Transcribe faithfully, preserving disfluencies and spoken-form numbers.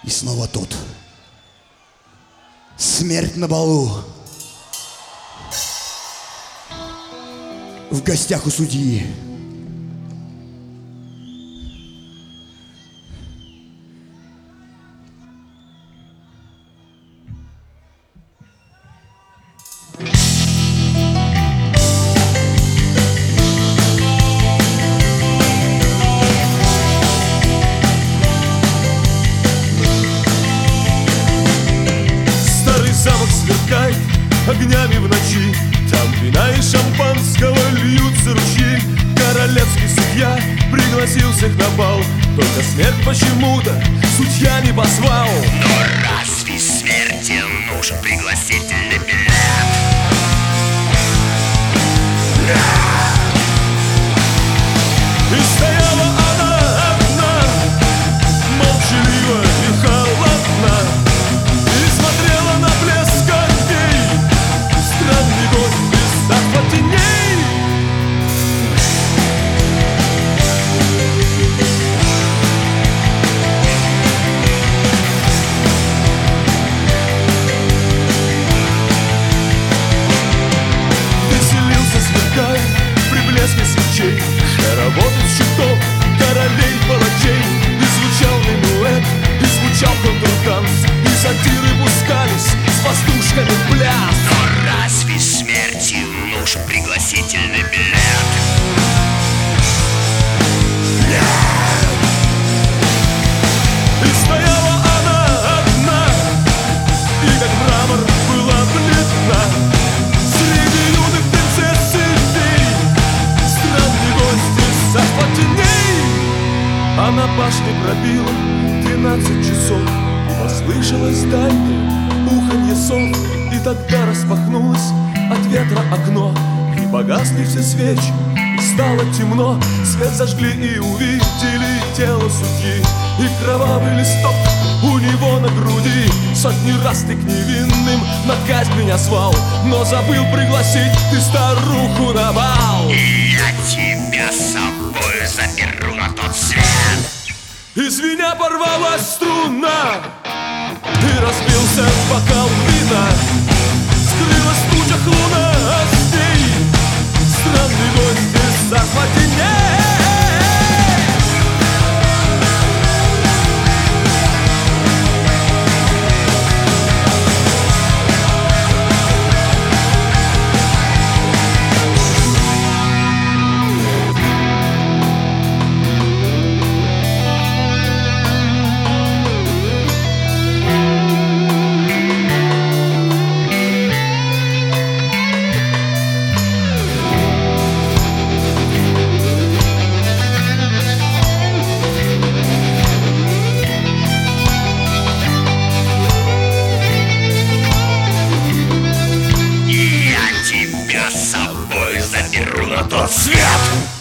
И снова тут. Смерть на балу. В гостях у судьи. Замок сверкает огнями в ночи, там вина и шампанского льются ручьи. Королевский судья пригласил всех на бал, только смерть почему-то судья не позвал. Но разве смерти нужен пригласительный билет? И стояла она одна, молчалива и холодна, и смотрела на блеск огней, странный гость без захвата теней. Веселился, сверкая при блеске свечей, работает щитов королей палачей. И звучал минуэт, и звучал контрданс, и сатиры пускались с пастушками в пляс. Но разве смерти нужен пригласительный билет? И стояла она одна, и как мрамор была бледна среди юных принцесс и фей. Странный гость из захвата теней. А на башне пробило двенадцать часов, и послышалось дальнее уханье сов. И тогда распахнулось от ветра окно, и погасли все свечи, и стало темно. Свет зажгли и увидели тело судьи, и кровавый листок у него на груди. Сотни раз ты к невинным на казнь меня звал, но забыл пригласить ты старуху на бал. И я тебя с собой заберу на тот свет. Из меня порвалась струна, и разбился бокал вина. Скрылась в тучах луна, а с ней странный гость из захвата теней. Я тебя с собой заберу на тот свет.